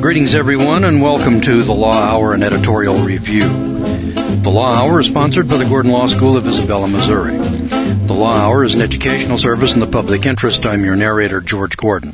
Greetings, everyone, and welcome to the Law Hour and Editorial Review. The Law Hour is sponsored by the Gordon Law School of Isabella, Missouri. The Law Hour is an educational service in the public interest. I'm your narrator, George Gordon.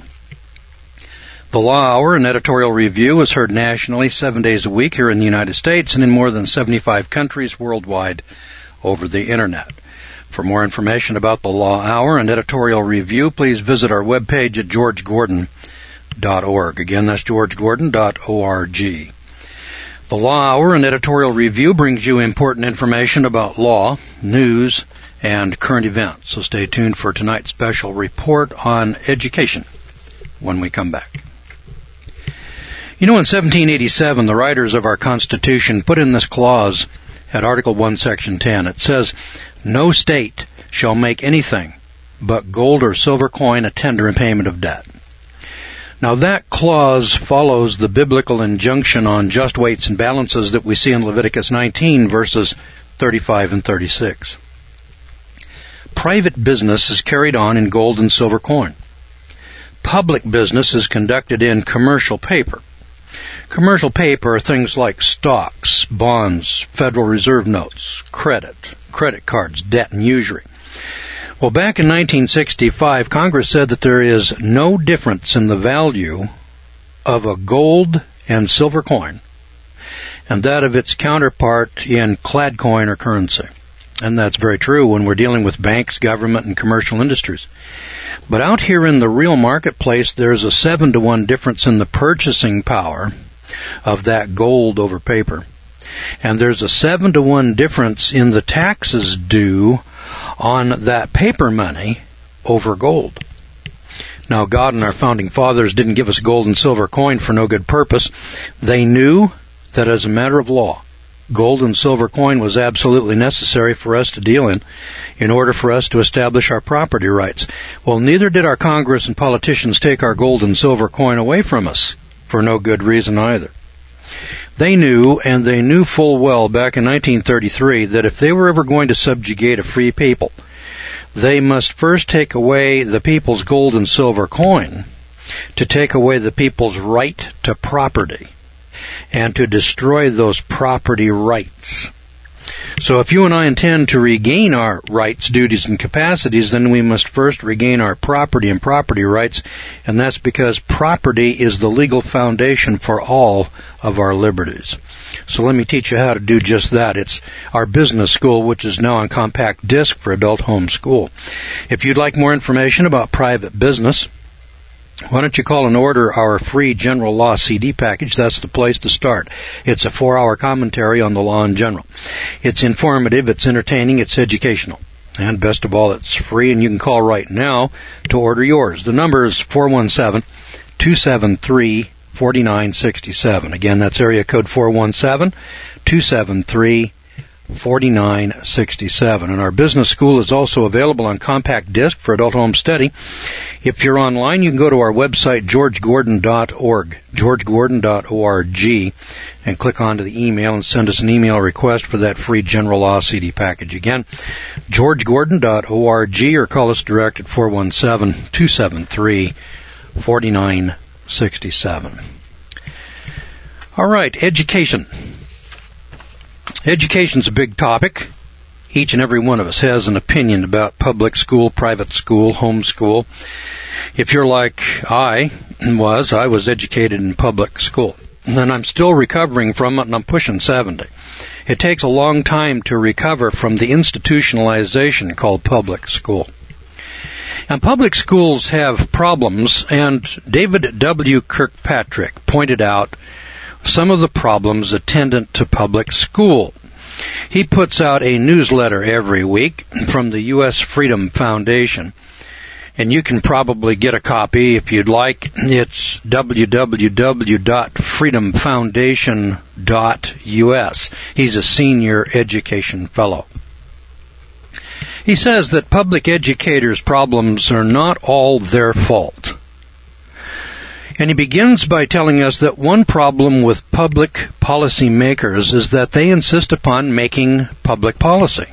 The Law Hour and Editorial Review is heard nationally 7 days a week here in the United States and in more than 75 countries worldwide over the Internet. For more information about the Law Hour and Editorial Review, please visit our webpage at georgegordon.org. Again, that's georgegordon.org. The Law Hour and Editorial Review brings you important information about law, news, and current events. So stay tuned for tonight's special report on education when we come back. You know, in 1787, the writers of our Constitution put in this clause at Article 1, Section 10. It says, "No state shall make anything but gold or silver coin a tender in payment of debt." Now that clause follows the biblical injunction on just weights and balances that we see in Leviticus 19, verses 35 and 36. Private business is carried on in gold and silver coin. Public business is conducted in commercial paper. Commercial paper are things like stocks, bonds, Federal Reserve notes, credit cards, debt, and usury. Well, back in 1965, Congress said that there is no difference in the value of a gold and silver coin and that of its counterpart in clad coin or currency. And that's very true when we're dealing with banks, government, and commercial industries. But out here in the real marketplace, there's a 7-to-1 difference in the purchasing power of that gold over paper. And there's a 7-to-1 difference in the taxes due on that paper money over gold. Now, God and our founding fathers didn't give us gold and silver coin for no good purpose. They knew that as a matter of law, gold and silver coin was absolutely necessary for us to deal in order for us to establish our property rights. Well, neither did our Congress and politicians take our gold and silver coin away from us for no good reason either. They knew, and they knew full well back in 1933, that if they were ever going to subjugate a free people, they must first take away the people's gold and silver coin to take away the people's right to property and to destroy those property rights. So if you and I intend to regain our rights, duties, and capacities, then we must first regain our property and property rights, and that's because property is the legal foundation for all of our liberties. So let me teach you how to do just that. It's our business school, which is now on compact disc for adult home school. If you'd like more information about private business, why don't you call and order our free general law CD package? That's the place to start. It's a 4-hour commentary on the law in general. It's informative, it's entertaining, it's educational. And best of all, it's free, and you can call right now to order yours. The number is 417-273-4967. Again, that's area code 417-273-4967. And our business school is also available on compact disc for adult home study. If you're online, you can go to our website, georgegordon.org, georgegordon.org, and click onto the email and send us an email request for that free general law CD package. Again, georgegordon.org, or call us direct at 417-273-4967. All right, education. Education's a big topic. Each and every one of us has an opinion about public school, private school, home school. If you're like I was educated in public school. And I'm still recovering from it, and I'm pushing 70. It takes a long time to recover from the institutionalization called public school. And public schools have problems, and David W. Kirkpatrick pointed out some of the problems attendant to public school. He puts out a newsletter every week from the U.S. Freedom Foundation, and you can probably get a copy if you'd like. It's www.freedomfoundation.us. He's a senior education fellow. He says that public educators' problems are not all their fault. And he begins by telling us that one problem with public policy makers is that they insist upon making public policy.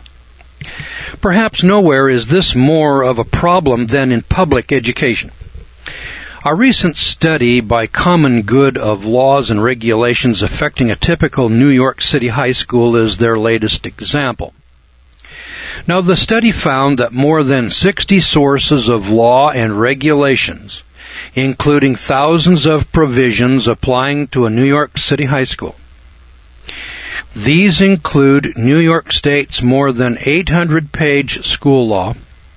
Perhaps nowhere is this more of a problem than in public education. A recent study by Common Good of laws and regulations affecting a typical New York City high school is their latest example. Now, the study found that more than 60 sources of law and regulations, including thousands of provisions applying to a New York City high school. These include New York State's more than 800-page school law,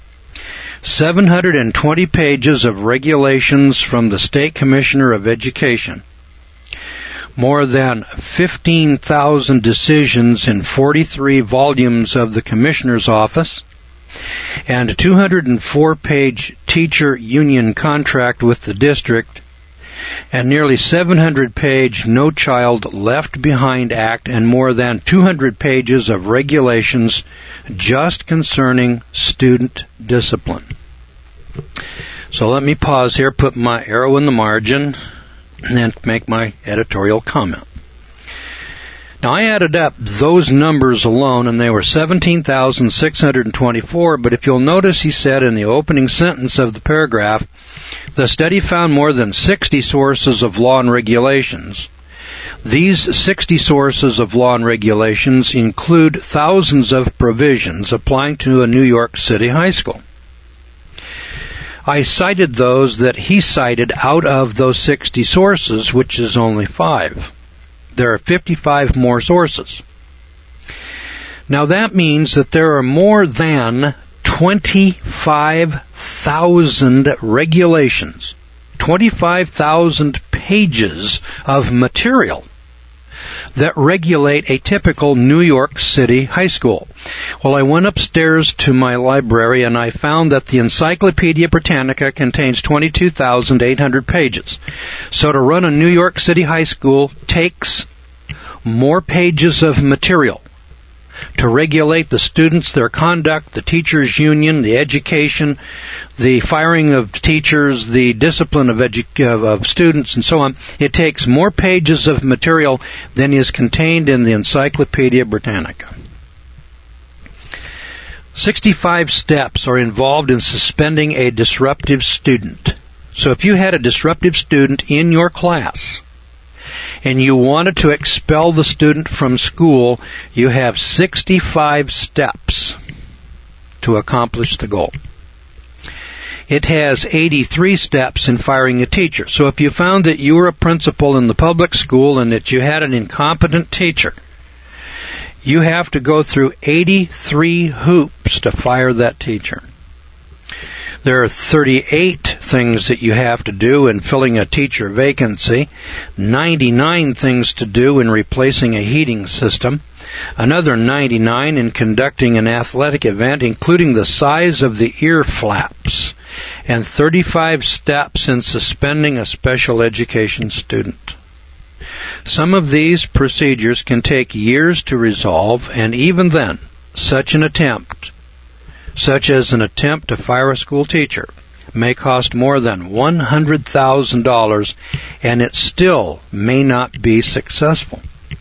720 pages of regulations from the State Commissioner of Education, more than 15,000 decisions in 43 volumes of the Commissioner's Office, and a 204-page teacher union contract with the district, and nearly 700-page No Child Left Behind Act, and more than 200 pages of regulations just concerning student discipline. So let me pause here, put my arrow in the margin, and make my editorial comment. Now, I added up those numbers alone, and they were 17,624, but if you'll notice, he said in the opening sentence of the paragraph, the study found more than 60 sources of law and regulations. These 60 sources of law and regulations include thousands of provisions applying to a New York City high school. I cited those that he cited out of those 60 sources, which is only 5. There are 55 more sources. Now that means that there are more than 25,000 regulations, 25,000 pages of material that regulate a typical New York City high school. Well, I went upstairs to my library and I found that the Encyclopedia Britannica contains 22,800 pages. So to run a New York City high school takes more pages of material to regulate the students, their conduct, the teachers' union, the education, the firing of teachers, the discipline of students, and so on. It takes more pages of material than is contained in the Encyclopedia Britannica. 65 steps are involved in suspending a disruptive student. So if you had a disruptive student in your class, and you wanted to expel the student from school, you have 65 steps to accomplish the goal. It has 83 steps in firing a teacher. So if you found that you were a principal in the public school and that you had an incompetent teacher, you have to go through 83 hoops to fire that teacher. There are 38 things that you have to do in filling a teacher vacancy, 99 things to do in replacing a heating system, another 99 in conducting an athletic event, including the size of the ear flaps, and 35 steps in suspending a special education student. Some of these procedures can take years to resolve, and even then, such as an attempt to fire a school teacher, may cost more than $100,000, and it still may not be successful.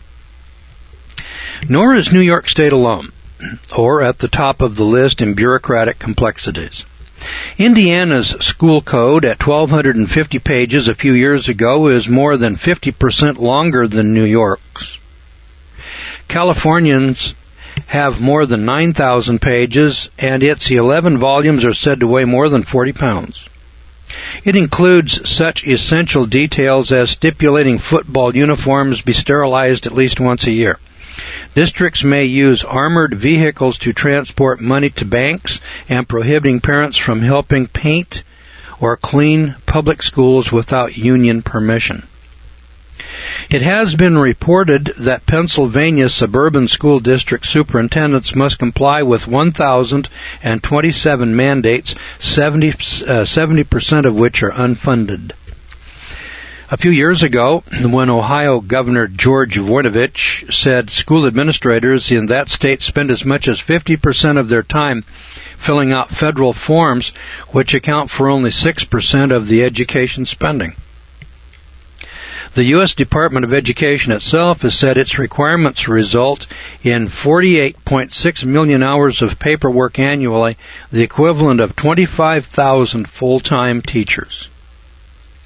Nor is New York State alone, or at the top of the list in bureaucratic complexities. Indiana's school code at 1,250 pages a few years ago is more than 50% longer than New York's. Californians have more than 9,000 pages, and its 11 volumes are said to weigh more than 40 pounds. It includes such essential details as stipulating football uniforms be sterilized at least once a year. Districts may use armored vehicles to transport money to banks, and prohibiting parents from helping paint or clean public schools without union permission. It has been reported that Pennsylvania suburban school district superintendents must comply with 1,027 mandates, 70% of which are unfunded. A few years ago, when Ohio Governor George Voinovich said school administrators in that state spend as much as 50% of their time filling out federal forms, which account for only 6% of the education spending. The U.S. Department of Education itself has said its requirements result in 48.6 million hours of paperwork annually, the equivalent of 25,000 full-time teachers.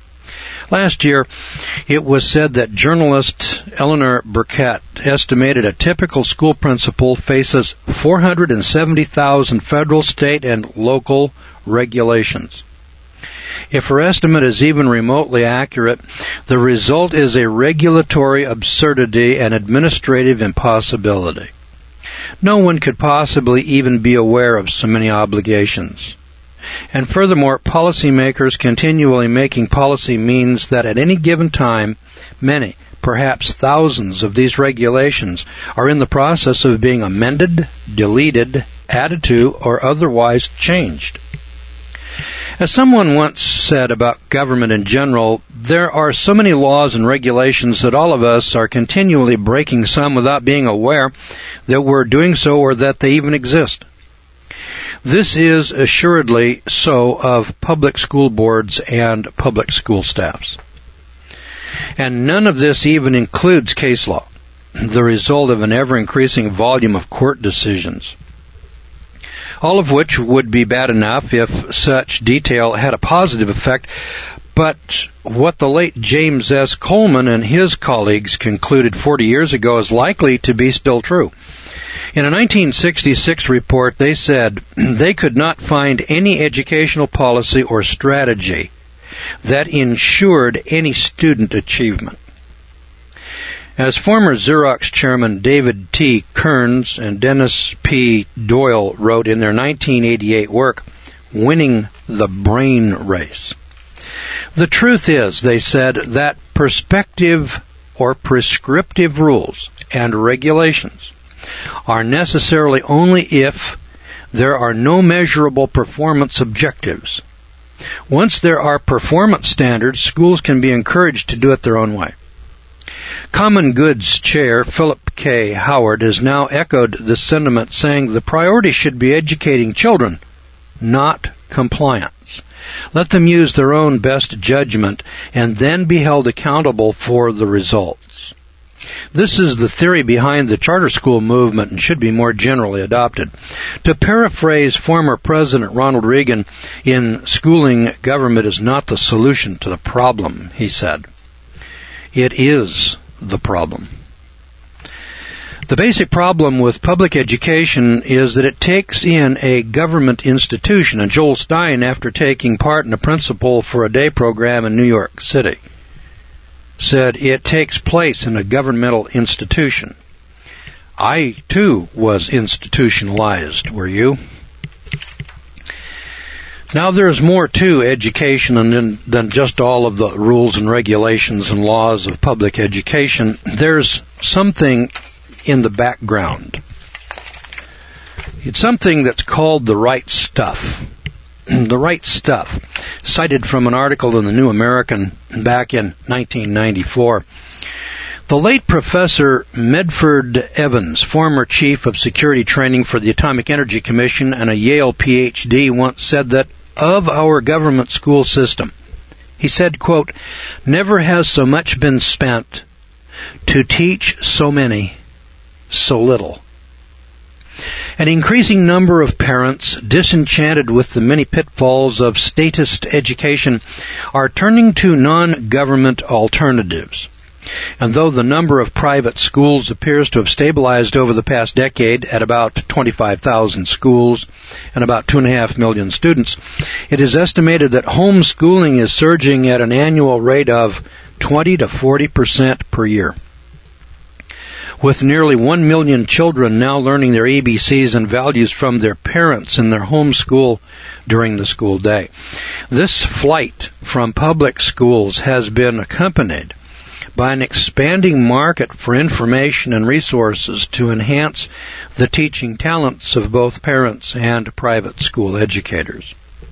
Last year, it was said that journalist Eleanor Burkett estimated a typical school principal faces 470,000 federal, state, and local regulations. If her estimate is even remotely accurate, the result is a regulatory absurdity and administrative impossibility. No one could possibly even be aware of so many obligations. And furthermore, policymakers continually making policy means that at any given time, many, perhaps thousands of these regulations are in the process of being amended, deleted, added to, or otherwise changed. As someone once said about government in general, there are so many laws and regulations that all of us are continually breaking some without being aware that we're doing so or that they even exist. This is assuredly so of public school boards and public school staffs. And none of this even includes case law, the result of an ever-increasing volume of court decisions. All of which would be bad enough if such detail had a positive effect, but what the late James S. Coleman and his colleagues concluded 40 years ago is likely to be still true. In a 1966 report, they said they could not find any educational policy or strategy that ensured any student achievement. As former Xerox chairman David T. Kearns and Dennis P. Doyle wrote in their 1988 work, Winning the Brain Race. The truth is, they said, that perspective or prescriptive rules and regulations are necessarily only if there are no measurable performance objectives. Once there are performance standards, schools can be encouraged to do it their own way. Common Goods Chair Philip K. Howard has now echoed this sentiment, saying the priority should be educating children, not compliance. Let them use their own best judgment and then be held accountable for the results. This is the theory behind the charter school movement and should be more generally adopted. To paraphrase former President Ronald Reagan, in schooling, government is not the solution to the problem, he said. It is the problem. The basic problem with public education is that it takes in a government institution, and Joel Stein, after taking part in a Principal for a Day program in New York City, said it takes place in a governmental institution. I, too, was institutionalized, were you? Now, there's more to education than just all of the rules and regulations and laws of public education. There's something in the background. It's something that's called the right stuff. The right stuff, cited from an article in the New American back in 1994. The late Professor Medford Evans, former chief of security training for the Atomic Energy Commission and a Yale PhD, once said that of our government school system, he said, quote, "Never has so much been spent to teach so many so little." An increasing number of parents, disenchanted with the many pitfalls of statist education, are turning to non-government alternatives. And though the number of private schools appears to have stabilized over the past decade at about 25,000 schools and about 2.5 million students, it is estimated that homeschooling is surging at an annual rate of 20 to 40% per year. With nearly 1 million children now learning their ABCs and values from their parents in their home school during the school day. This flight from public schools has been accompanied by an expanding market for information and resources to enhance the teaching talents of both parents and private school educators.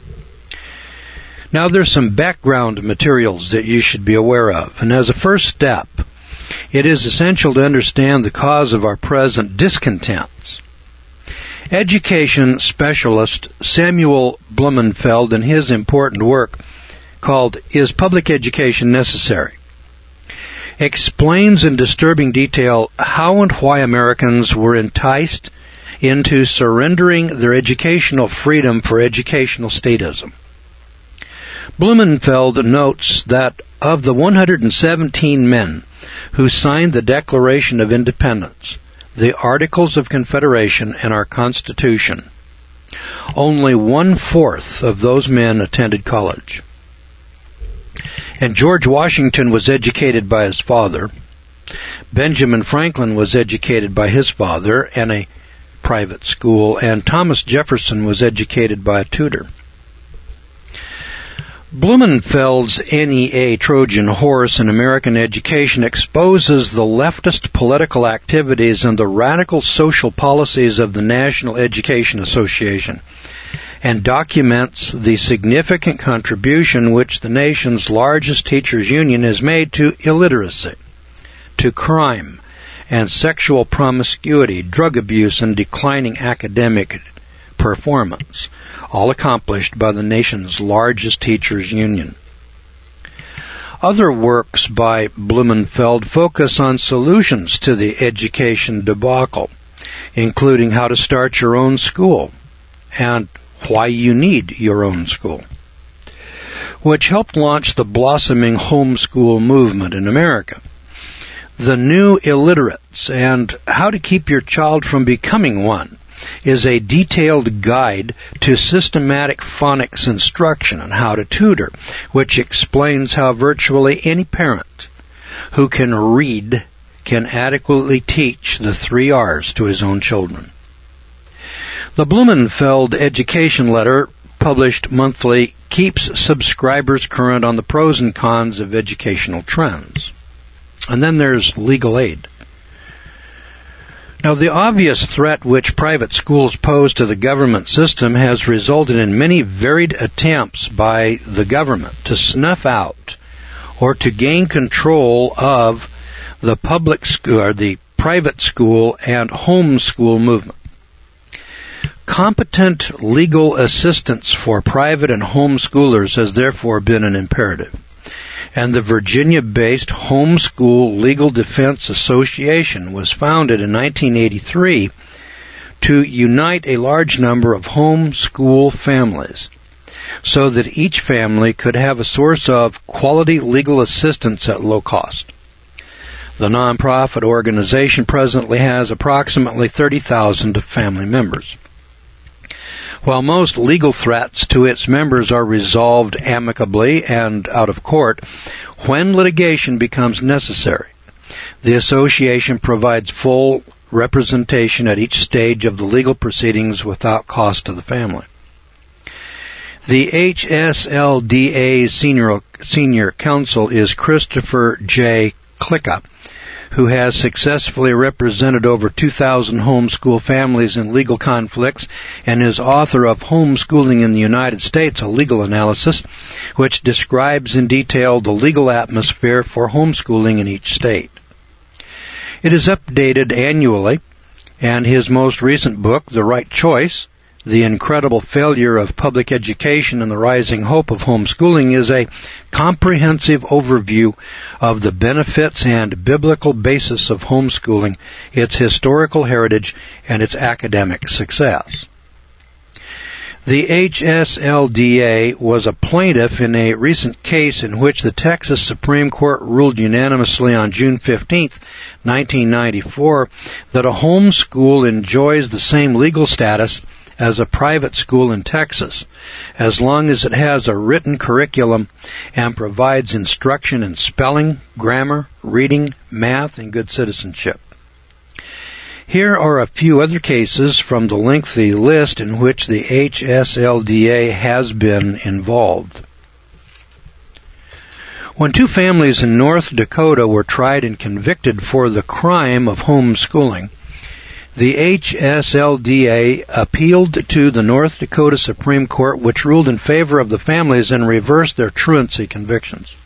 Now, there's some background materials that you should be aware of, and as a first step, it is essential to understand the cause of our present discontents. Education specialist Samuel Blumenfeld, in his important work called Is Public Education Necessary?, explains in disturbing detail how and why Americans were enticed into surrendering their educational freedom for educational statism. Blumenfeld notes that of the 117 men who signed the Declaration of Independence, the Articles of Confederation, and our Constitution, only 1/4 of those men attended college. And George Washington was educated by his father. Benjamin Franklin was educated by his father in a private school, and Thomas Jefferson was educated by a tutor. Blumenfeld's NEA Trojan Horse in American Education exposes the leftist political activities and the radical social policies of the National Education Association, and documents the significant contribution which the nation's largest teachers' union has made to illiteracy, to crime, and sexual promiscuity, drug abuse, and declining academic performance, all accomplished by the nation's largest teachers' union. Other works by Blumenfeld focus on solutions to the education debacle, including how to start your own school and why you need your own school, which helped launch the blossoming homeschool movement in America. The New Illiterates and How to Keep Your Child from Becoming One is a detailed guide to systematic phonics instruction on how to tutor, which explains how virtually any parent who can read can adequately teach the 3 R's to his own children. The Blumenfeld Education Letter, published monthly, keeps subscribers current on the pros and cons of educational trends. And then there's legal aid. Now, the obvious threat which private schools pose to the government system has resulted in many varied attempts by the government to snuff out or to gain control of the public school, or the private school and homeschool movement. Competent legal assistance for private and homeschoolers has therefore been an imperative, and the Virginia-based Homeschool Legal Defense Association was founded in 1983 to unite a large number of homeschool families so that each family could have a source of quality legal assistance at low cost. The nonprofit organization presently has approximately 30,000 family members. While most legal threats to its members are resolved amicably and out of court, when litigation becomes necessary, the association provides full representation at each stage of the legal proceedings without cost to the family. The HSLDA senior counsel is Christopher J. Klicka, who has successfully represented over 2,000 homeschool families in legal conflicts and is author of Homeschooling in the United States, a Legal Analysis, which describes in detail the legal atmosphere for homeschooling in each state. It is updated annually, and his most recent book, The Right Choice, The Incredible Failure of Public Education and the Rising Hope of Homeschooling, is a comprehensive overview of the benefits and biblical basis of homeschooling, its historical heritage, and its academic success. The HSLDA was a plaintiff in a recent case in which the Texas Supreme Court ruled unanimously on June 15, 1994, that a homeschool enjoys the same legal status as a private school in Texas, as long as it has a written curriculum and provides instruction in spelling, grammar, reading, math, and good citizenship. Here are a few other cases from the lengthy list in which the HSLDA has been involved. When 2 families in North Dakota were tried and convicted for the crime of homeschooling, the HSLDA appealed to the North Dakota Supreme Court, which ruled in favor of the families and reversed their truancy convictions.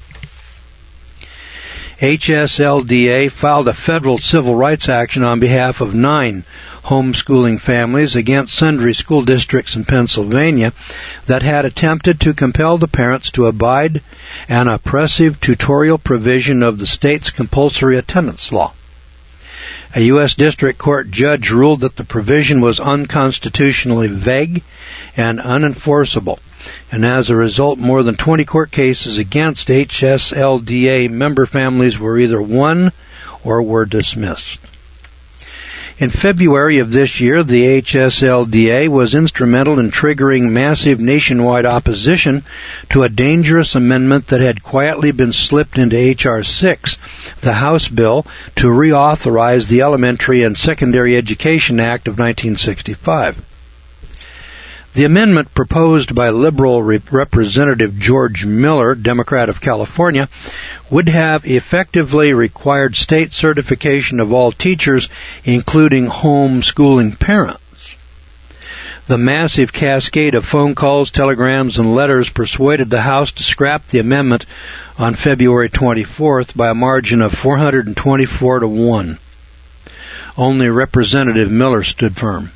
HSLDA filed a federal civil rights action on behalf of 9 homeschooling families against sundry school districts in Pennsylvania that had attempted to compel the parents to abide an oppressive tutorial provision of the state's compulsory attendance law. A U.S. District Court judge ruled that the provision was unconstitutionally vague and unenforceable, and as a result, more than 20 court cases against HSLDA member families were either won or were dismissed. In February of this year, the HSLDA was instrumental in triggering massive nationwide opposition to a dangerous amendment that had quietly been slipped into H.R. 6, the House bill to reauthorize the Elementary and Secondary Education Act of 1965. The amendment proposed by Liberal Representative George Miller, Democrat of California, would have effectively required state certification of all teachers, including homeschooling parents. The massive cascade of phone calls, telegrams, and letters persuaded the House to scrap the amendment on February 24th by a margin of 424 to 1. Only Representative Miller stood firm.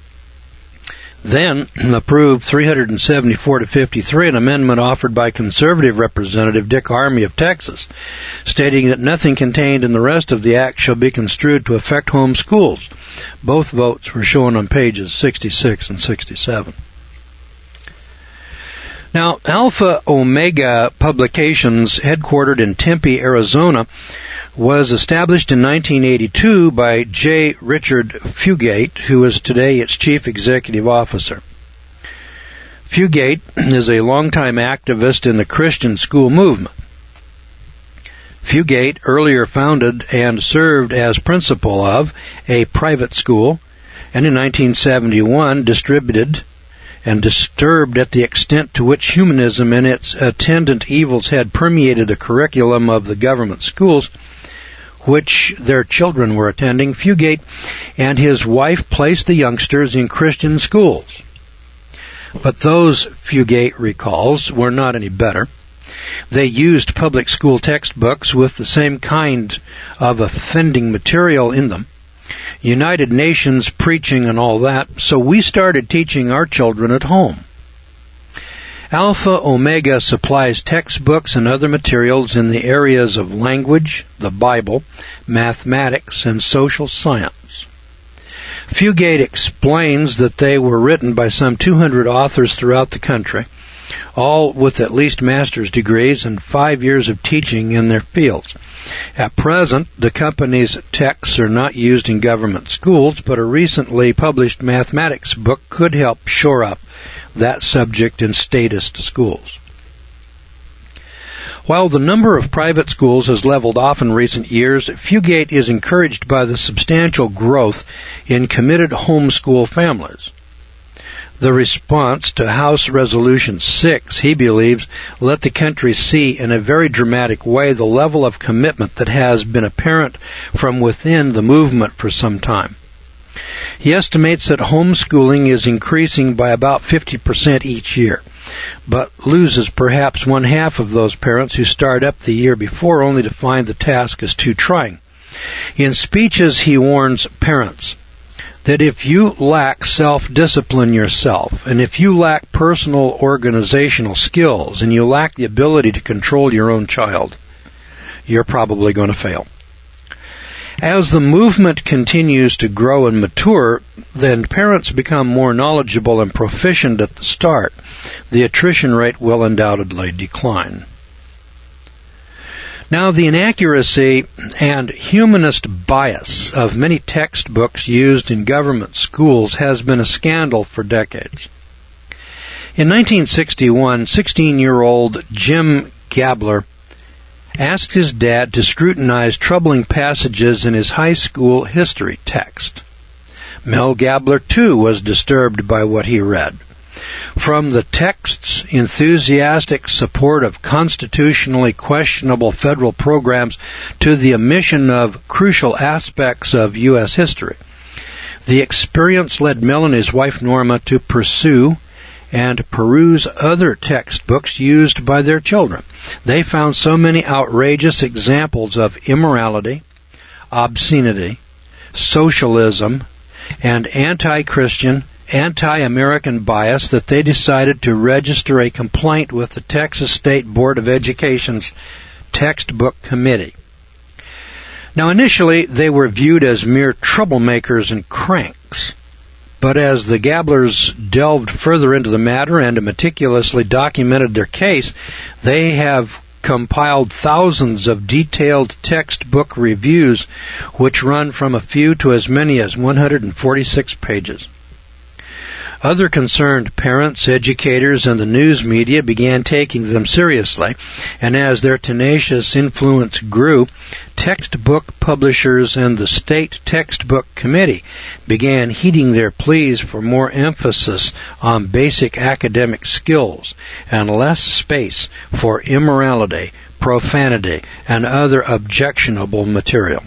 Then approved 374 to 53 an amendment offered by conservative Representative Dick Armey of Texas, stating that nothing contained in the rest of the act shall be construed to affect home schools. Both votes were shown on pages 66 and 67. Now, Alpha Omega Publications, headquartered in Tempe, Arizona, was established in 1982 by J. Richard Fugate, who is today its chief executive officer. Fugate is a longtime activist in the Christian school movement. Fugate earlier founded and served as principal of a private school, and in 1971 distributed and disturbed at the extent to which humanism and its attendant evils had permeated the curriculum of the government schools which their children were attending. Fugate and his wife placed the youngsters in Christian schools. But those, Fugate recalls, were not any better. They used public school textbooks with the same kind of offending material in them, United Nations preaching and all that, so we started teaching our children at home. Alpha Omega supplies textbooks and other materials in the areas of language, the Bible, mathematics, and social science. Fugate explains that they were written by some 200 authors throughout the country, all with at least master's degrees and 5 years of teaching in their fields. At present, the company's texts are not used in government schools, but a recently published mathematics book could help shore up that subject in statist schools. While the number of private schools has leveled off in recent years, Fugate is encouraged by the substantial growth in committed homeschool families. The response to House Resolution 6, he believes, let the country see in a very dramatic way the level of commitment that has been apparent from within the movement for some time. He estimates that homeschooling is increasing by about 50% each year, but loses perhaps one half of those parents who start up the year before only to find the task is too trying. In speeches, he warns parents that if you lack self-discipline yourself, and if you lack personal organizational skills, and you lack the ability to control your own child, you're probably going to fail. As the movement continues to grow and mature, then parents become more knowledgeable and proficient at the start. The attrition rate will undoubtedly decline. Now, the inaccuracy and humanist bias of many textbooks used in government schools has been a scandal for decades. In 1961, 16-year-old Jim Gabler asked his dad to scrutinize troubling passages in his high school history text. Mel Gabler, too, was disturbed by what he read. From the text's enthusiastic support of constitutionally questionable federal programs to the omission of crucial aspects of U.S. history, the experience led Mel and his wife Norma to pursue and peruse other textbooks used by their children. They found so many outrageous examples of immorality, obscenity, socialism, and anti-Christian, anti-American bias that they decided to register a complaint with the Texas State Board of Education's Textbook Committee. Now, initially, they were viewed as mere troublemakers and cranks. But as the Gabblers delved further into the matter and meticulously documented their case, they have compiled thousands of detailed textbook reviews, which run from a few to as many as 146 pages. Other concerned parents, educators, and the news media began taking them seriously, and as their tenacious influence grew, textbook publishers and the State Textbook Committee began heeding their pleas for more emphasis on basic academic skills and less space for immorality, profanity, and other objectionable material.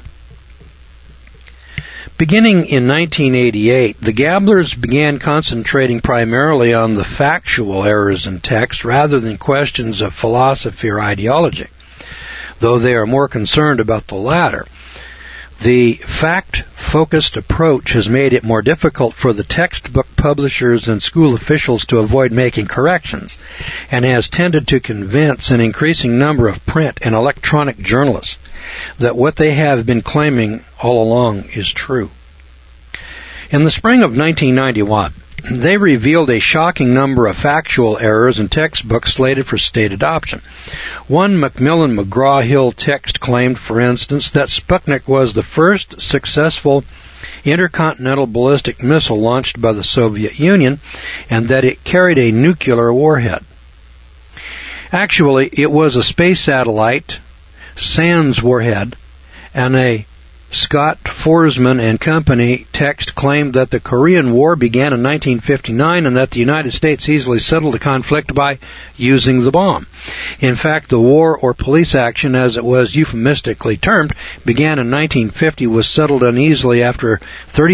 Beginning in 1988, the Gabblers began concentrating primarily on the factual errors in text rather than questions of philosophy or ideology, though they are more concerned about the latter. The fact-focused approach has made it more difficult for the textbook publishers and school officials to avoid making corrections, and has tended to convince an increasing number of print and electronic journalists that what they have been claiming all along is true. In the spring of 1991, they revealed a shocking number of factual errors in textbooks slated for state adoption. One Macmillan McGraw-Hill text claimed, for instance, that Sputnik was the first successful intercontinental ballistic missile launched by the Soviet Union and that it carried a nuclear warhead. Actually, it was a space satellite, SANS warhead, and a Scott Forsman and Company text claimed that the Korean War began in 1959 and that the United States easily settled the conflict by using the bomb. In fact, the war or police action, as it was euphemistically termed, began in 1950, was settled uneasily after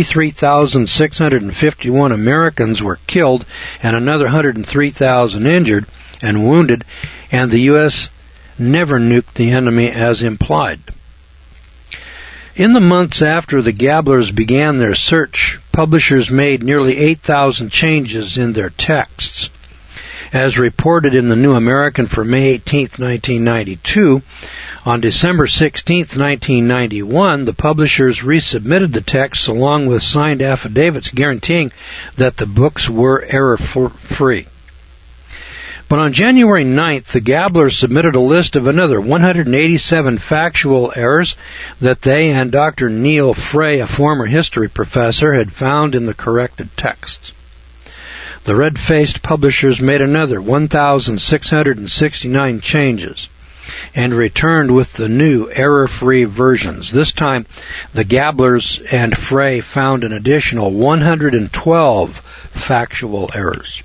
33,651 Americans were killed and another 103,000 injured and wounded, and the U.S. never nuked the enemy as implied. In the months after the Gabblers began their search, publishers made nearly 8,000 changes in their texts. As reported in the New American for May 18, 1992, on December 16, 1991, the publishers resubmitted the texts along with signed affidavits guaranteeing that the books were error-free. But on January 9th, the Gabblers submitted a list of another 187 factual errors that they and Dr. Neil Frey, a former history professor, had found in the corrected texts. The red-faced publishers made another 1,669 changes and returned with the new error-free versions. This time, the Gabblers and Frey found an additional 112 factual errors.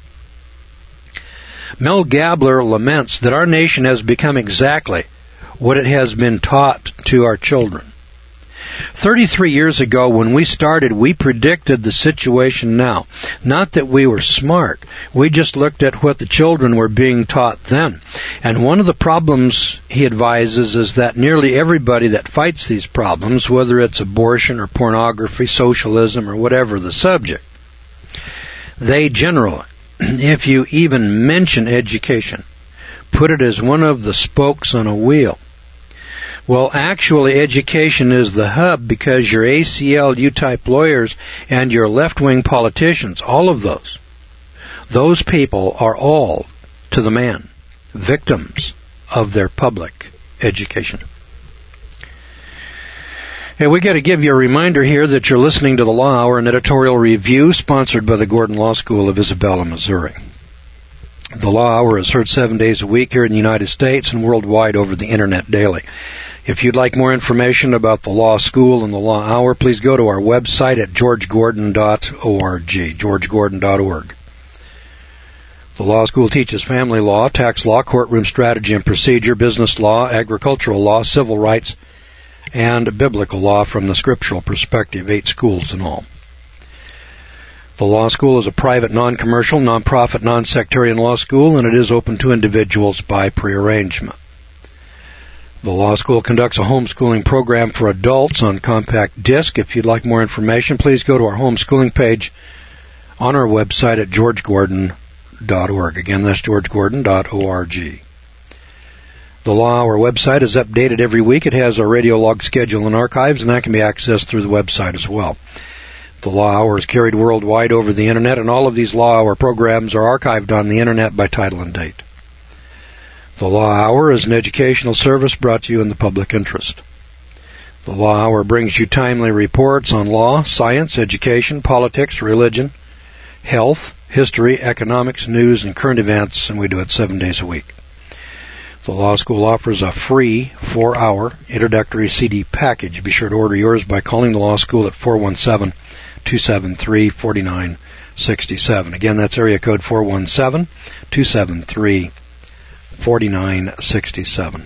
Mel Gabler laments that our nation has become exactly what it has been taught to our children. 33 years ago when we started, we predicted the situation now. Not that we were smart. We just looked at what the children were being taught then. And one of the problems, he advises, is that nearly everybody that fights these problems, whether it's abortion or pornography, socialism, or whatever the subject, they generally, if you even mention education, put it as one of the spokes on a wheel. Well, actually, education is the hub because your ACLU-type lawyers and your left-wing politicians, all of those people are all, to the man, victims of their public education. Hey, we got to give you a reminder here that you're listening to the Law Hour, an editorial review sponsored by the Gordon Law School of Isabella, Missouri. The Law Hour is heard 7 days a week here in the United States and worldwide over the Internet daily. If you'd like more information about the Law School and the Law Hour, please go to our website at georgegordon.org, georgegordon.org. The Law School teaches family law, tax law, courtroom strategy and procedure, business law, agricultural law, civil rights, and biblical law from the scriptural perspective, 8 schools in all. The Law School is a private, non-commercial, non-profit, non-sectarian law school, and it is open to individuals by prearrangement. The Law School conducts a homeschooling program for adults on compact disc. If you'd like more information, please go to our homeschooling page on our website at georgegordon.org. Again, that's georgegordon.org. The Law Hour website is updated every week. It has our radio log schedule and archives, and that can be accessed through the website as well. The Law Hour is carried worldwide over the Internet, and all of these Law Hour programs are archived on the Internet by title and date. The Law Hour is an educational service brought to you in the public interest. The Law Hour brings you timely reports on law, science, education, politics, religion, health, history, economics, news, and current events, and we do it 7 days a week. The Law School offers a free 4-hour introductory CD package. Be sure to order yours by calling the Law School at 417-273-4967. Again, that's area code 417-273-4967.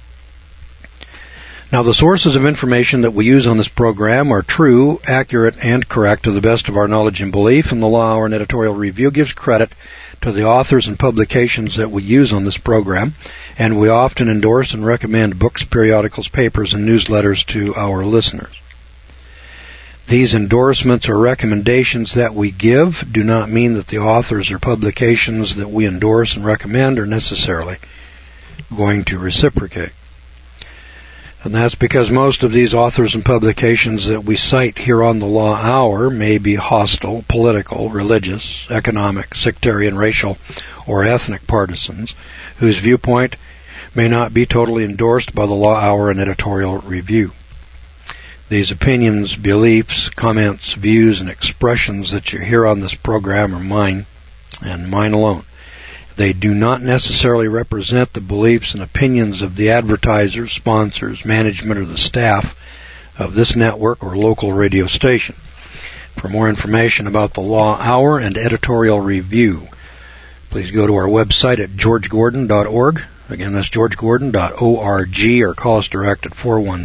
Now, the sources of information that we use on this program are true, accurate, and correct to the best of our knowledge and belief, and the Law Hour and Editorial Review gives credit to the authors and publications that we use on this program, and we often endorse and recommend books, periodicals, papers, and newsletters to our listeners. These endorsements or recommendations that we give do not mean that the authors or publications that we endorse and recommend are necessarily going to reciprocate. And that's because most of these authors and publications that we cite here on the Law Hour may be hostile, political, religious, economic, sectarian, racial, or ethnic partisans whose viewpoint may not be totally endorsed by the Law Hour and Editorial Review. These opinions, beliefs, comments, views, and expressions that you hear on this program are mine, and mine alone. They do not necessarily represent the beliefs and opinions of the advertisers, sponsors, management, or the staff of this network or local radio station. For more information about the Law Hour and Editorial Review, please go to our website at georgegordon.org. Again, that's georgegordon.org, or call us direct at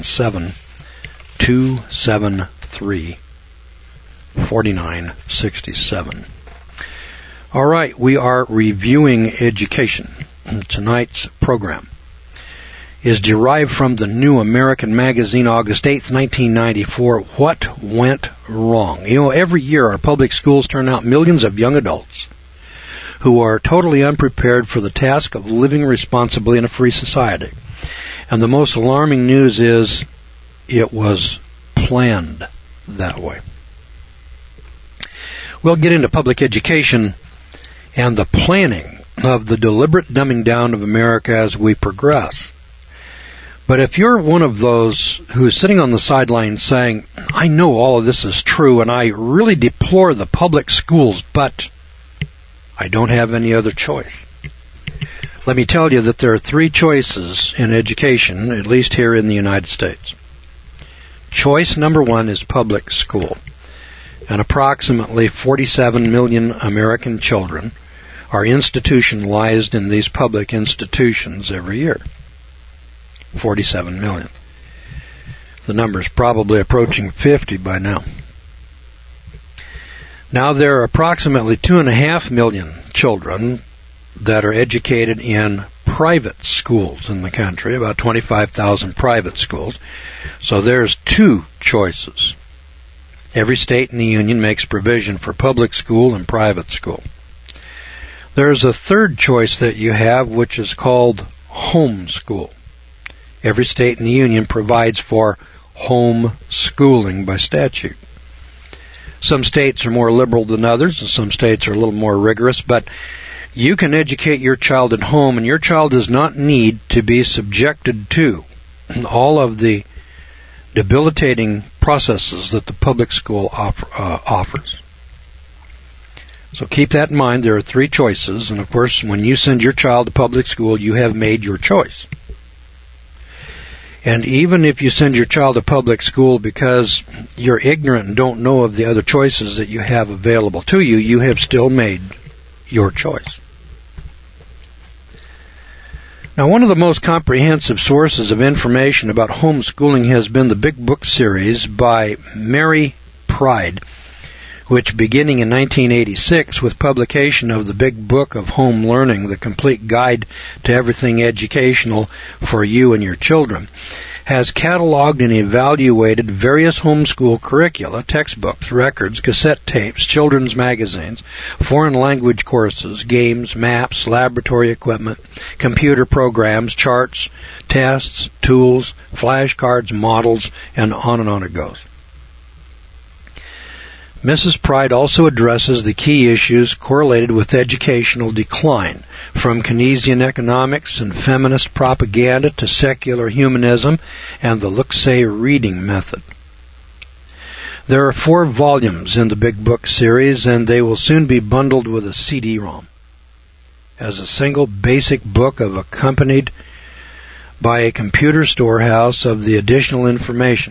417-273-4967. All right, we are reviewing education. Tonight's program is derived from the New American Magazine, August 8th, 1994, What Went Wrong? You know, every year our public schools turn out millions of young adults who are totally unprepared for the task of living responsibly in a free society. And the most alarming news is it was planned that way. We'll get into public education and the planning of the deliberate dumbing down of America as we progress. But if you're one of those who's sitting on the sidelines saying, I know all of this is true and I really deplore the public schools, but I don't have any other choice. Let me tell you that there are 3 choices in education, at least here in the United States. Choice number 1 is public school. And approximately 47 million American children are institutionalized in these public institutions every year. 47 million. The number's probably approaching 50 by now. Now there are approximately 2.5 million children that are educated in private schools in the country, about 25,000 private schools. So there's 2 choices. Every state in the union makes provision for public school and private school. There's a third choice that you have, which is called home school. Every state in the union provides for home schooling by statute. Some states are more liberal than others, and some states are a little more rigorous, but you can educate your child at home, and your child does not need to be subjected to all of the debilitating processes that the public school offers. So keep that in mind. There are 3 choices, and of course, when you send your child to public school, you have made your choice. And even if you send your child to public school because you're ignorant and don't know of the other choices that you have available to you, you have still made your choice. Now, one of the most comprehensive sources of information about homeschooling has been the Big Book series by Mary Pride, which beginning in 1986 with publication of the Big Book of Home Learning, the complete guide to everything educational for you and your children, has cataloged and evaluated various homeschool curricula, textbooks, records, cassette tapes, children's magazines, foreign language courses, games, maps, laboratory equipment, computer programs, charts, tests, tools, flashcards, models, and on it goes. Mrs. Pride also addresses the key issues correlated with educational decline, from Keynesian economics and feminist propaganda to secular humanism and the look-say reading method. There are 4 volumes in the Big Book series, and they will soon be bundled with a CD-ROM as a single basic book accompanied by a computer storehouse of the additional information.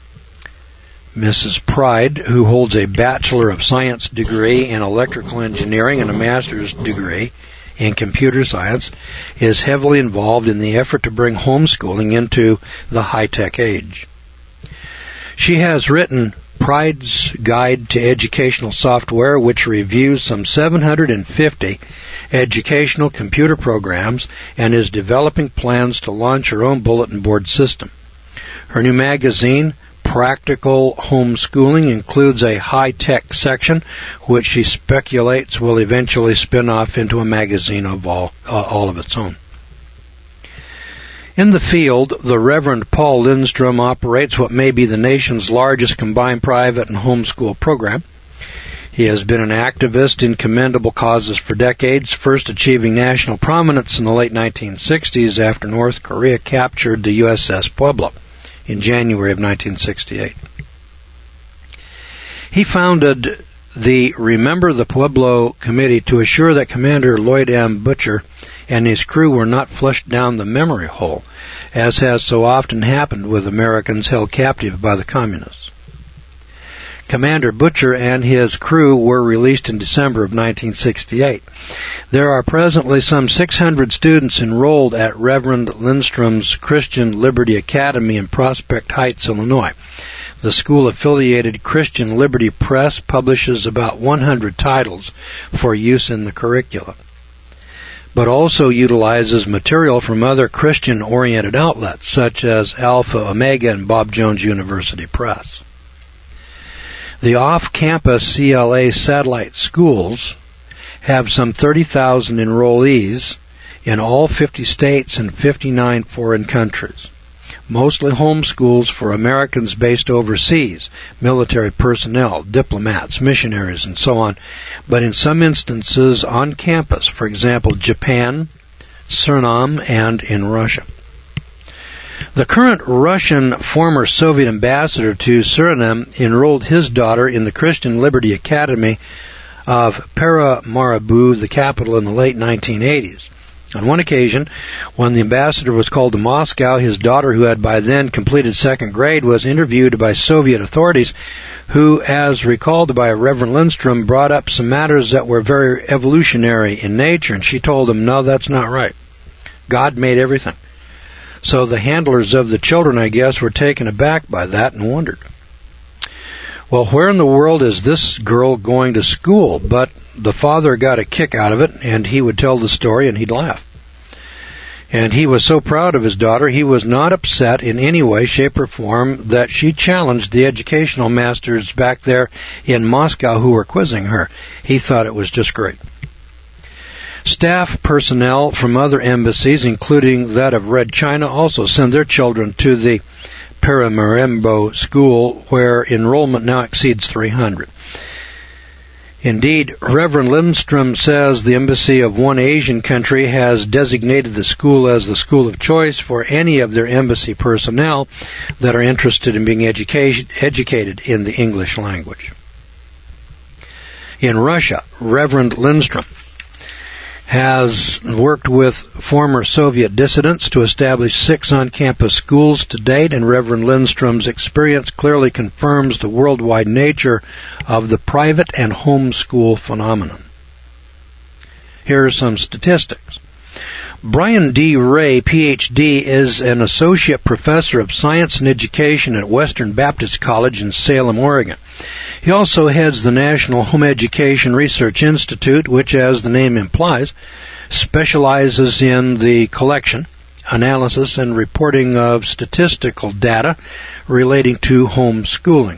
Mrs. Pride, who holds a Bachelor of Science degree in electrical engineering and a master's degree in computer science, is heavily involved in the effort to bring homeschooling into the high-tech age. She has written Pride's Guide to Educational Software, which reviews some 750 educational computer programs, and is developing plans to launch her own bulletin board system. Her new magazine, Practical Homeschooling, includes a high-tech section, which she speculates will eventually spin off into a magazine of all of its own. In the field, the Reverend Paul Lindstrom operates what may be the nation's largest combined private and homeschool program. He has been an activist in commendable causes for decades, first achieving national prominence in the late 1960s after North Korea captured the USS Pueblo in January of 1968. He founded the Remember the Pueblo Committee to assure that Commander Lloyd M. Butcher and his crew were not flushed down the memory hole, as has so often happened with Americans held captive by the communists. Commander Butcher and his crew were released in December of 1968. There are presently some 600 students enrolled at Reverend Lindstrom's Christian Liberty Academy in Prospect Heights, Illinois. The school-affiliated Christian Liberty Press publishes about 100 titles for use in the curricula, but also utilizes material from other Christian-oriented outlets such as Alpha Omega and Bob Jones University Press. The off-campus CLA satellite schools have some 30,000 enrollees in all 50 states and 59 foreign countries, mostly homeschools for Americans based overseas, military personnel, diplomats, missionaries, and so on, but in some instances on campus, for example, Japan, Suriname, and in Russia. The current Russian former Soviet ambassador to Suriname enrolled his daughter in the Christian Liberty Academy of Paramaribo, the capital, in the late 1980s. On one occasion, when the ambassador was called to Moscow, his daughter, who had by then completed 2nd grade, was interviewed by Soviet authorities who, as recalled by Reverend Lindstrom, brought up some matters that were very evolutionary in nature, and she told them, no, that's not right. God made everything. So the handlers of the children, I guess, were taken aback by that and wondered, well, where in the world is this girl going to school? But the father got a kick out of it, and he would tell the story and he'd laugh. And he was so proud of his daughter, he was not upset in any way, shape, or form that she challenged the educational masters back there in Moscow who were quizzing her. He thought it was just great. Staff personnel from other embassies, including that of Red China, also send their children to the Paramaribo school, where enrollment now exceeds 300. Indeed, Reverend Lindstrom says the embassy of one Asian country has designated the school as the school of choice for any of their embassy personnel that are interested in being educated in the English language. In Russia, Reverend Lindstrom has worked with former Soviet dissidents to establish 6 on-campus schools to date, and Reverend Lindstrom's experience clearly confirms the worldwide nature of the private and homeschool phenomenon. Here are some statistics. Brian D. Ray, Ph.D., is an associate professor of science and education at Western Baptist College in Salem, Oregon. He also heads the National Home Education Research Institute, which, as the name implies, specializes in the collection, analysis, and reporting of statistical data relating to homeschooling.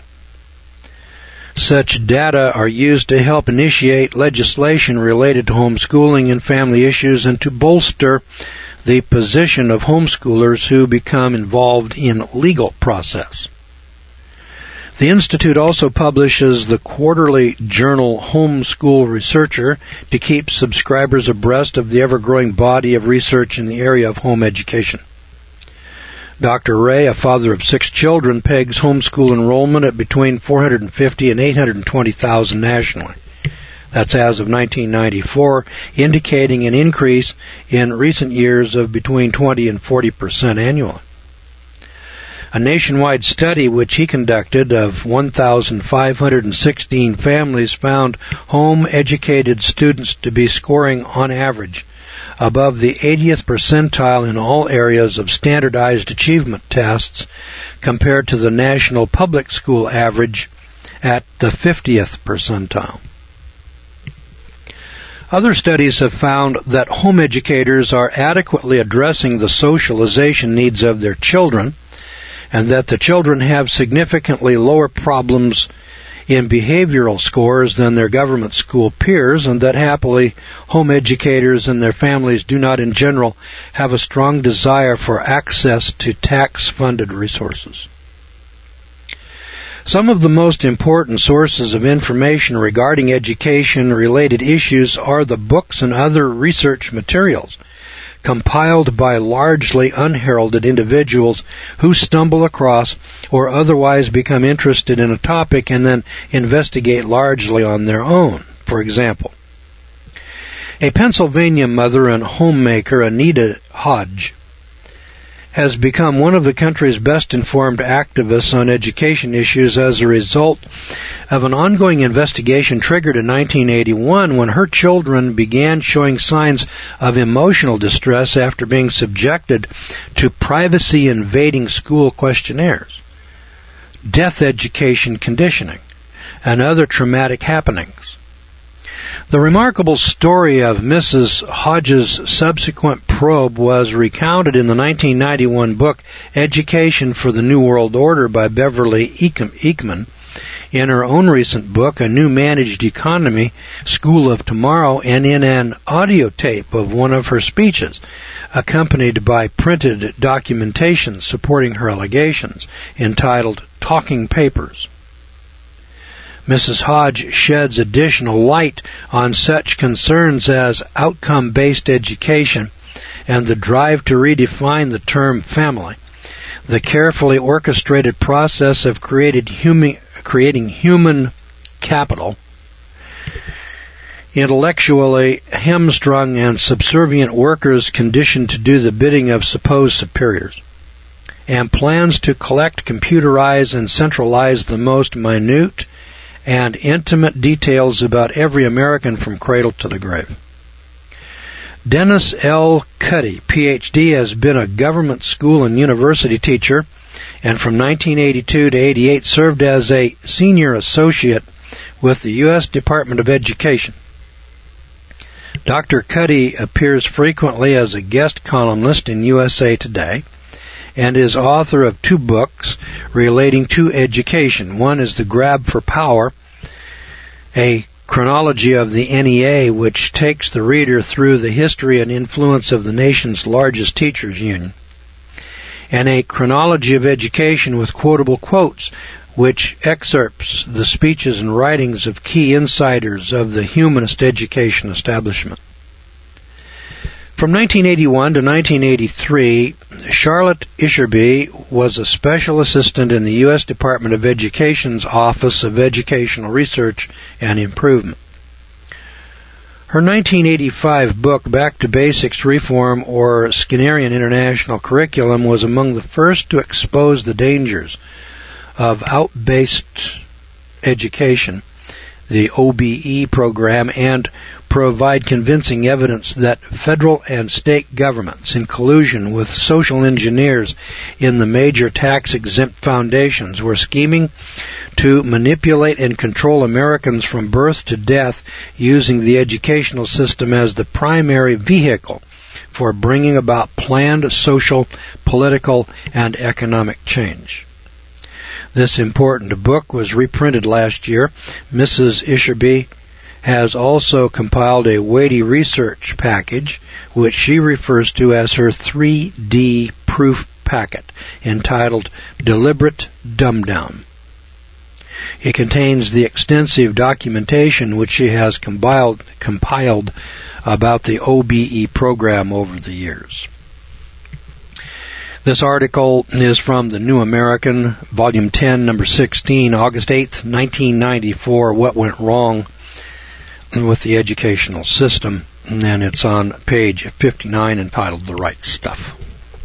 Such data are used to help initiate legislation related to homeschooling and family issues, and to bolster the position of homeschoolers who become involved in legal process. The Institute also publishes the quarterly journal Homeschool Researcher to keep subscribers abreast of the ever-growing body of research in the area of home education. Dr. Ray, a father of 6 children, pegs homeschool enrollment at between 450 and 820,000 nationally. That's as of 1994, indicating an increase in recent years of between 20 and 40% annually. A nationwide study which he conducted of 1,516 families found home-educated students to be scoring on average above the 80th percentile in all areas of standardized achievement tests compared to the national public school average at the 50th percentile. Other studies have found that home educators are adequately addressing the socialization needs of their children, and that the children have significantly lower problems in behavioral scores than their government school peers, and that happily home educators and their families do not in general have a strong desire for access to tax-funded resources. Some of the most important sources of information regarding education-related issues are the books and other research materials compiled by largely unheralded individuals who stumble across or otherwise become interested in a topic and then investigate largely on their own. For example, a Pennsylvania mother and homemaker, Anita Hodge, has become one of the country's best-informed activists on education issues as a result of an ongoing investigation triggered in 1981 when her children began showing signs of emotional distress after being subjected to privacy-invading school questionnaires, death education conditioning, and other traumatic happenings. The remarkable story of Mrs. Hodge's subsequent probe was recounted in the 1991 book Education for the New World Order by Beverly Eakman. In her own recent book, A New Managed Economy, School of Tomorrow, and in an audio tape of one of her speeches, accompanied by printed documentation supporting her allegations, entitled Talking Papers. Mrs. Hodge sheds additional light on such concerns as outcome-based education and the drive to redefine the term family, the carefully orchestrated process of creating human capital, intellectually hamstrung and subservient workers conditioned to do the bidding of supposed superiors, and plans to collect, computerize, and centralize the most minute and intimate details about every American from cradle to the grave. Dennis L. Cuddy, Ph.D., has been a government school and university teacher, and from 1982 to 88 served as a senior associate with the U.S. Department of Education. Dr. Cuddy appears frequently as a guest columnist in USA Today, and is author of 2 books relating to education. One is The Grab for Power, a chronology of the NEA, which takes the reader through the history and influence of the nation's largest teachers' union, and A Chronology of Education with quotable quotes, which excerpts the speeches and writings of key insiders of the humanist education establishment. From 1981 to 1983, Charlotte Isherby was a special assistant in the U.S. Department of Education's Office of Educational Research and Improvement. Her 1985 book, Back to Basics Reform, or Skinnerian International Curriculum, was among the first to expose the dangers of out-based education, the OBE program, and provide convincing evidence that federal and state governments, in collusion with social engineers in the major tax-exempt foundations, were scheming to manipulate and control Americans from birth to death using the educational system as the primary vehicle for bringing about planned social, political, and economic change. This important book was reprinted last year. Mrs. Isherby has also compiled a weighty research package, which she refers to as her 3D proof packet, entitled Deliberate Dumbdown. It contains the extensive documentation which she has compiled about the OBE program over the years. This article is from the New American, Volume 10, Number 16, August 8th, 1994, What Went Wrong with the Educational System, and it's on page 59 entitled The Right Stuff.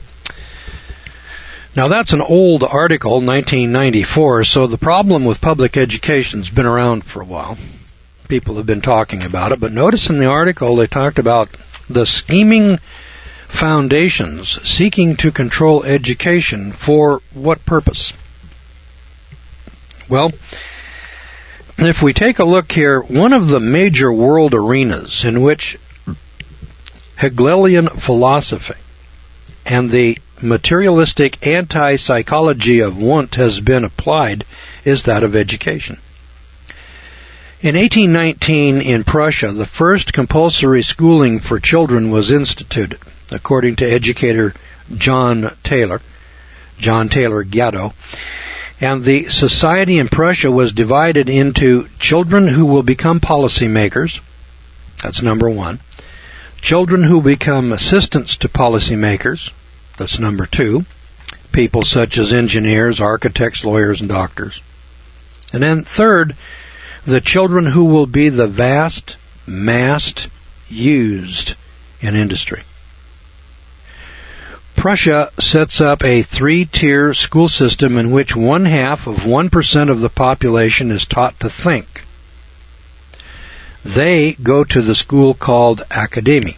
Now that's an old article, 1994, so the problem with public education's been around for a while. People have been talking about it, but notice in the article they talked about the scheming foundations seeking to control education for what purpose? Well, if we take a look here, one of the major world arenas in which Hegelian philosophy and the materialistic anti-psychology of want has been applied is that of education. In 1819 in Prussia, the first compulsory schooling for children was instituted, according to educator John Taylor Gatto, and the society in Prussia was divided into children who will become policymakers, that's number one, children who become assistants to policymakers, that's number two, people such as engineers, architects, lawyers, and doctors. And then third, the children who will be the vast mass used in industry. Prussia sets up a three-tier school system in which 0.5% of the population is taught to think. They go to the school called Akademie.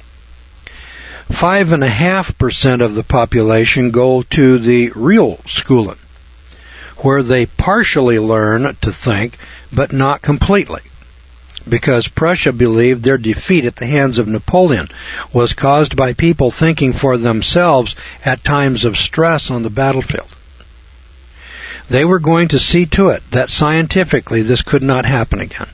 5.5% of the population go to the real schooling, where they partially learn to think, but not completely, because Prussia believed their defeat at the hands of Napoleon was caused by people thinking for themselves at times of stress on the battlefield. They were going to see to it that scientifically this could not happen again.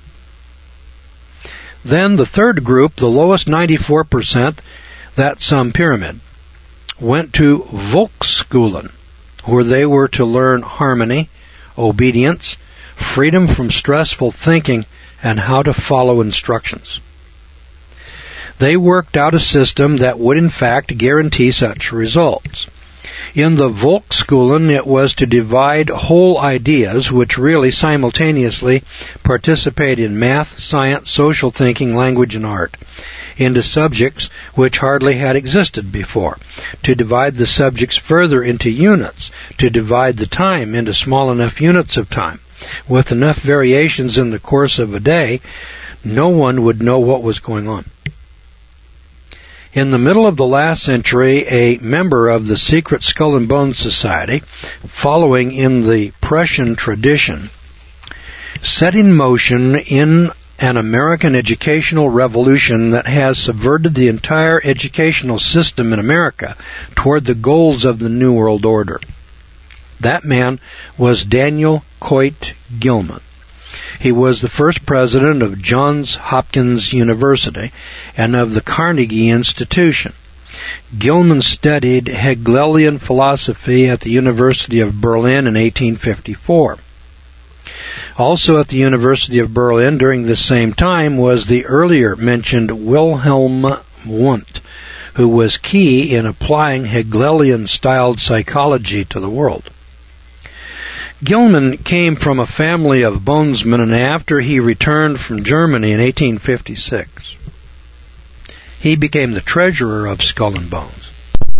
Then the third group, the lowest 94%, that's some pyramid, went to Volksskolen, where they were to learn harmony, obedience, freedom from stressful thinking, and how to follow instructions. They worked out a system that would in fact guarantee such results. In the Volksskolen, it was to divide whole ideas, which really simultaneously participate in math, science, social thinking, language, and art, into subjects which hardly had existed before, to divide the subjects further into units, to divide the time into small enough units of time. With enough variations in the course of a day, no one would know what was going on. In the middle of the last century, a member of the secret Skull and Bones Society, following in the Prussian tradition, set in motion in an American educational revolution that has subverted the entire educational system in America toward the goals of the New World Order. That man was Daniel Coit Gilman. He was the first president of Johns Hopkins University and of the Carnegie Institution. Gilman studied Hegelian philosophy at the University of Berlin in 1854. Also at the University of Berlin during this same time was the earlier mentioned Wilhelm Wundt, who was key in applying Hegelian-styled psychology to the world. Gilman came from a family of bonesmen, and after he returned from Germany in 1856, he became the treasurer of Skull and Bones.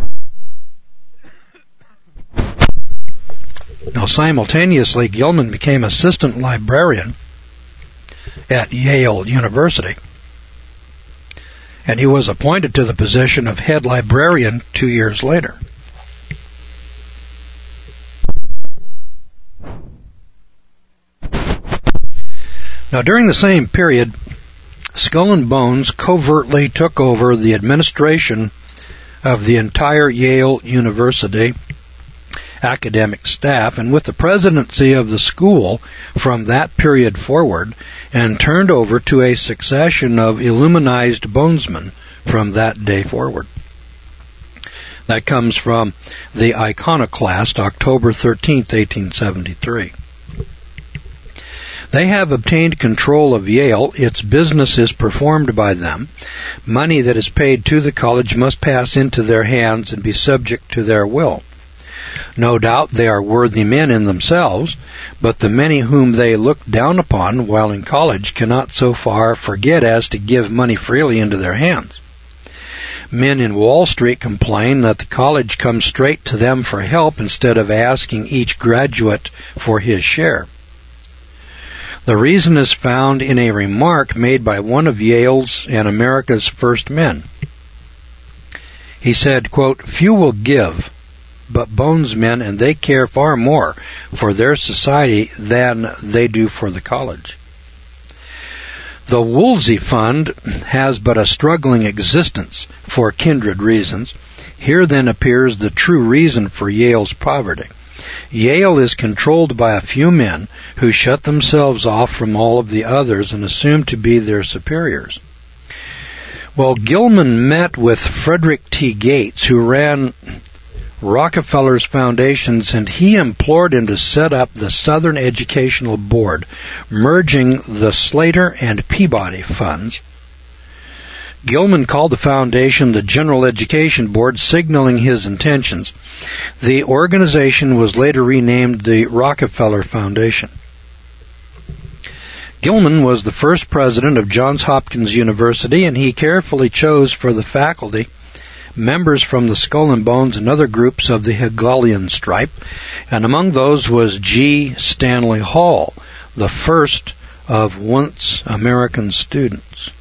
Now, simultaneously, Gilman became assistant librarian at Yale University, and he was appointed to the position of head librarian 2 years later. Now, during the same period, Skull and Bones covertly took over the administration of the entire Yale University academic staff, and with the presidency of the school from that period forward, and turned over to a succession of illuminized bonesmen from that day forward. That comes from the Iconoclast, October 13th, 1873. They have obtained control of Yale. Its business is performed by them. Money that is paid to the college must pass into their hands and be subject to their will. No doubt they are worthy men in themselves, but the many whom they look down upon while in college cannot so far forget as to give money freely into their hands. Men in Wall Street complain that the college comes straight to them for help instead of asking each graduate for his share. The reason is found in a remark made by one of Yale's and America's first men. He said, quote, "Few will give, but Bones men, and they care far more for their society than they do for the college." The Woolsey Fund has but a struggling existence for kindred reasons. Here then appears the true reason for Yale's poverty. Yale is controlled by a few men who shut themselves off from all of the others and assume to be their superiors. Well, Gilman met with Frederick T. Gates, who ran Rockefeller's foundations, and he implored him to set up the Southern Educational Board, merging the Slater and Peabody funds. Gilman called the foundation the General Education Board, signaling his intentions. The organization was later renamed the Rockefeller Foundation. Gilman was the first president of Johns Hopkins University, and he carefully chose for the faculty members from the Skull and Bones and other groups of the Hegelian stripe, and among those was G. Stanley Hall, the first of once American students.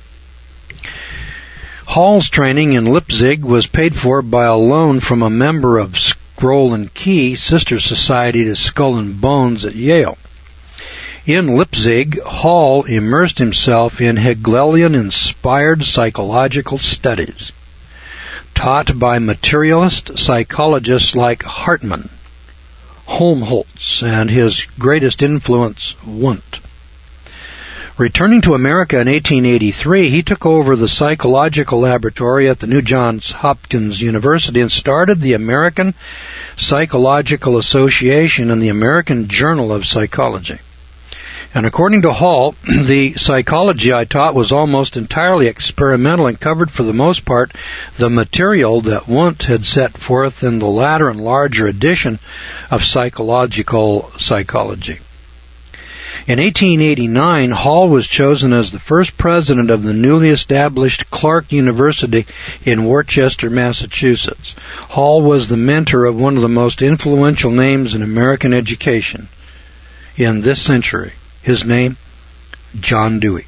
Hall's training in Leipzig was paid for by a loan from a member of Scroll and Key, sister society to Skull and Bones at Yale. In Leipzig, Hall immersed himself in Hegelian-inspired psychological studies, taught by materialist psychologists like Hartmann, Helmholtz, and his greatest influence, Wundt. Returning to America in 1883, he took over the psychological laboratory at the new Johns Hopkins University and started the American Psychological Association and the American Journal of Psychology. And according to Hall, the psychology I taught was almost entirely experimental and covered for the most part the material that Wundt had set forth in the latter and larger edition of Psychological Psychology. In 1889, Hall was chosen as the first president of the newly established Clark University in Worcester, Massachusetts. Hall was the mentor of one of the most influential names in American education in this century. His name, John Dewey.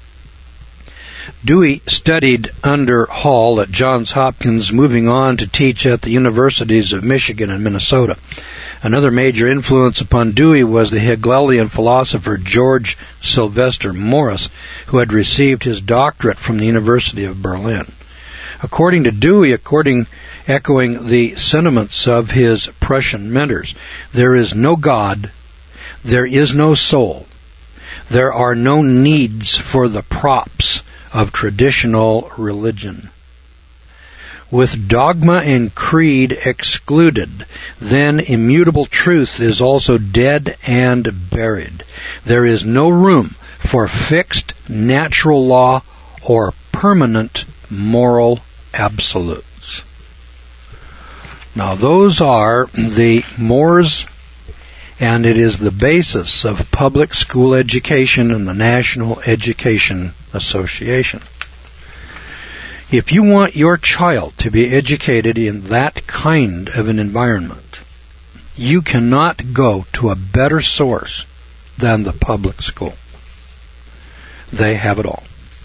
Dewey studied under Hall at Johns Hopkins, moving on to teach at the universities of Michigan and Minnesota. Another major influence upon Dewey was the Hegelian philosopher George Sylvester Morris, who had received his doctorate from the University of Berlin. According to Dewey, echoing the sentiments of his Prussian mentors, there is no God, there is no soul, there are no needs for the props of traditional religion. With dogma and creed excluded, then immutable truth is also dead and buried. There is no room for fixed natural law or permanent moral absolutes. Now those are the mores, and it is the basis of public school education and the National Education Association. If you want your child to be educated in that kind of an environment, you cannot go to a better source than the public school. They have it all.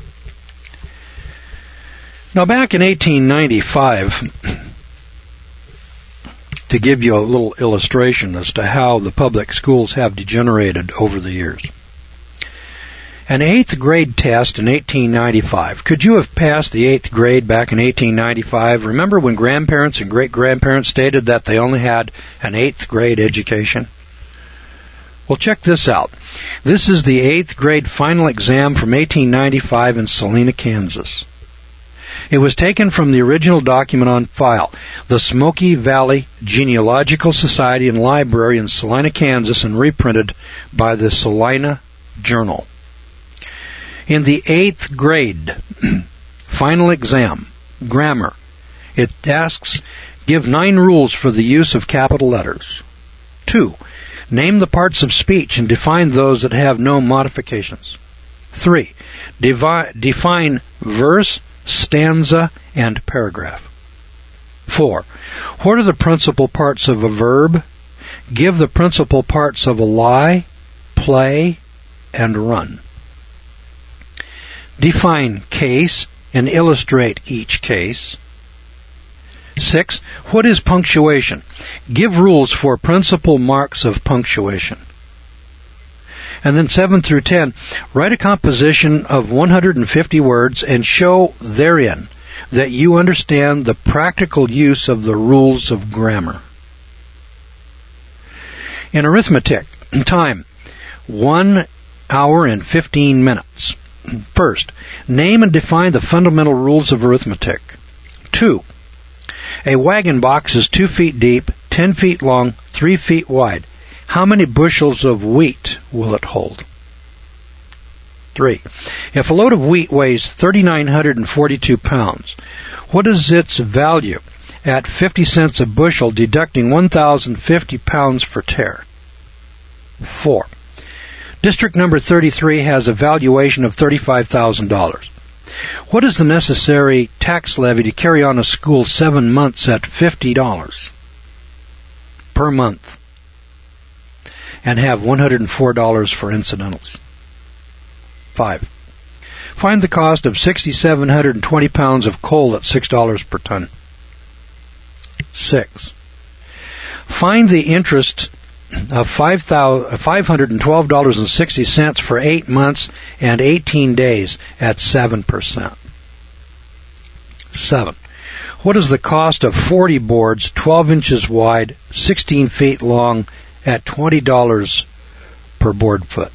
Now back in 1895, to give you a little illustration as to how the public schools have degenerated over the years. An 8th grade test in 1895. Could you have passed the 8th grade back in 1895? Remember when grandparents and great-grandparents stated that they only had an 8th grade education? Well, check this out. This is the 8th grade final exam from 1895 in Salina, Kansas. It was taken from the original document on file, the Smoky Valley Genealogical Society and Library in Salina, Kansas, and reprinted by the Salina Journal. In the 8th grade final exam, grammar, it asks, give 9 rules for the use of capital letters. 2. Name the parts of speech and define those that have no modifications. 3. Define verse, stanza, and paragraph. 4. What are the principal parts of a verb? Give the principal parts of a lie, play, and run. Define case and illustrate each case. 6. What is punctuation? Give rules for principal marks of punctuation. And then 7 through 10, write a composition of 150 words and show therein that you understand the practical use of the rules of grammar. In arithmetic, time, 1 hour and 15 minutes. First, name and define the fundamental rules of arithmetic. 2. A wagon box is 2 feet deep, 10 feet long, 3 feet wide. How many bushels of wheat will it hold? 3. If a load of wheat weighs 3,942 pounds, what is its value at 50 cents a bushel, deducting 1,050 pounds for tare? 4. District number 33 has a valuation of $35,000. What is the necessary tax levy to carry on a school 7 months at $50 per month and have $104 for incidentals? 5. Find the cost of 6,720 pounds of coal at $6 per ton. 6. Find the interest of $512.60 for 8 months and 18 days at 7%. 7. What is the cost of 40 boards 12 inches wide, 16 feet long at $20 per board foot?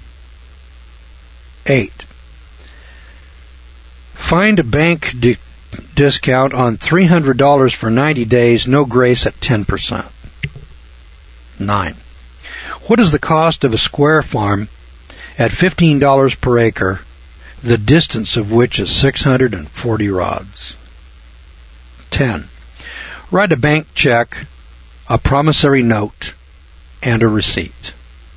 8. Find a bank discount on $300 for 90 days, no grace at 10%. 9. What is the cost of a square farm at $15 per acre, the distance of which is 640 rods? 10. Write a bank check, a promissory note, and a receipt.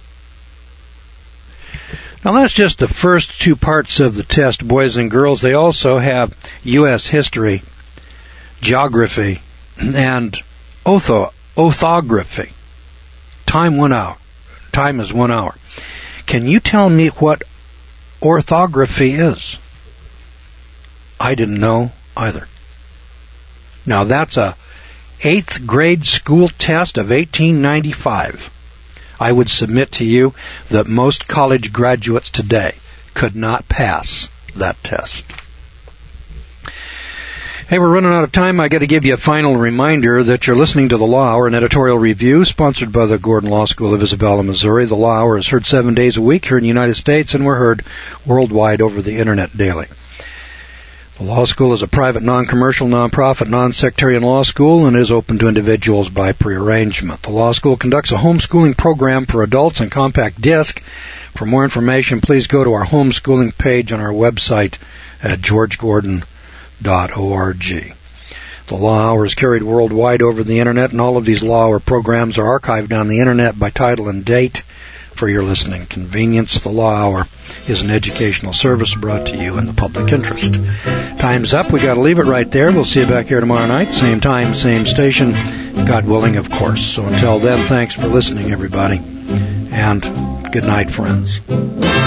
Now that's just the first 2 parts of the test, boys and girls. They also have U.S. history, geography, and orthography. Time 1 hour. Time is 1 hour. Can you tell me what orthography is? I didn't know either. Now that's a 8th grade school test of 1895. I would submit to you that most college graduates today could not pass that test. Hey, we're running out of time. I got to give you a final reminder that you're listening to the Law Hour, an editorial review sponsored by the Gordon Law School of Isabella, Missouri. The Law Hour is heard 7 days a week here in the United States, and we're heard worldwide over the Internet daily. The law school is a private, non-commercial, non-profit, non-sectarian law school and is open to individuals by prearrangement. The law school conducts a homeschooling program for adults on compact disc. For more information, please go to our homeschooling page on our website at georgegordon.org. The Law Hour is carried worldwide over the Internet, and all of these Law Hour programs are archived on the Internet by title and date for your listening convenience. The Law Hour is an educational service brought to you in the public interest. Time's up. We got to leave it right there. We'll see you back here tomorrow night, same time, same station, God willing, of course. So until then, thanks for listening, everybody, and good night, friends.